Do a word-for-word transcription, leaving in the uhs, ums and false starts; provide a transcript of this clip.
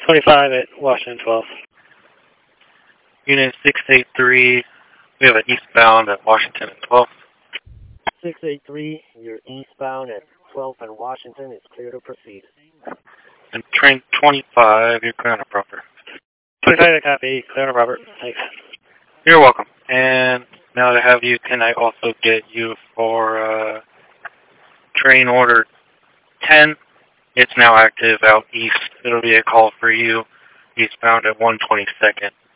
twenty-five at Washington twelve. Unit six eight three, we have an eastbound at Washington and twelfth. six eight three, you're eastbound at twelfth and Washington. It's clear to proceed. And train twenty-five, you're clear on a proper. twenty-five to copy, clear on a Robert. Thanks. You're welcome. And now that I have you, can I also get you for uh, train order ten? It's now active out east. It'll be a call for you eastbound at one twenty-second.